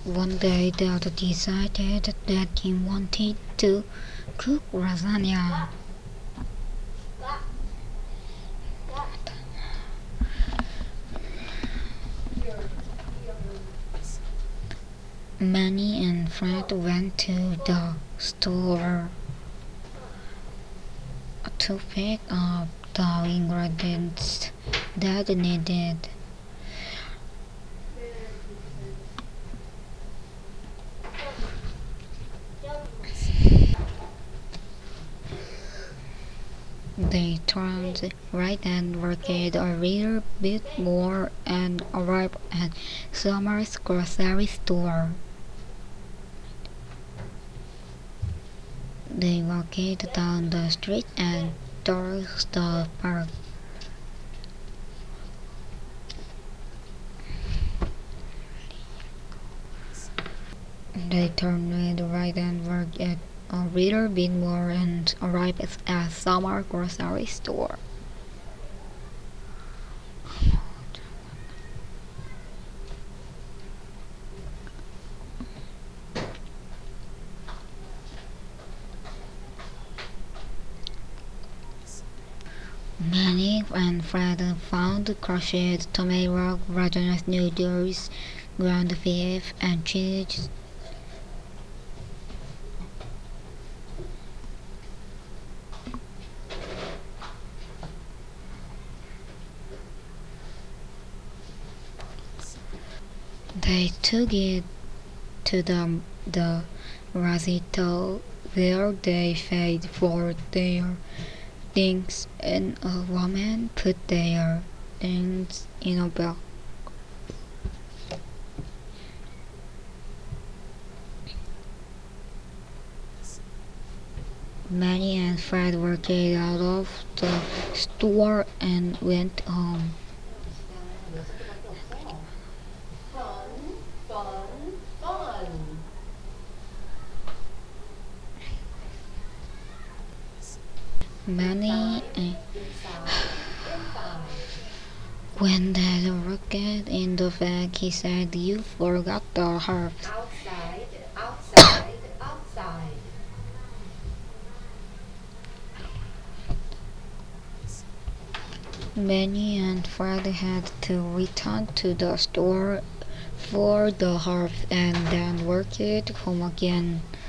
One day Dad decided that he wanted to cook lasagna. Manny and Fred went to the store to pick up the ingredients Dad needed. They turned right and worked a little bit more and arrived at Summer's grocery store. They walked down the street and towards the park. They turned right and worked a little bit more and arrived at Summer grocery store. Manny and Fred found crushed tomato, ravenous noodles, ground beef, and cheese. They took it to the Rosito where they paid for their things and a woman put their things in a box. Manny and Fred walked out of the store and went home. Manny, when Dad looked in the bag, he said, "You forgot the herbs." Outside, outside, outside. Manny and Fred had to return to the store for the herbs and then work it home again.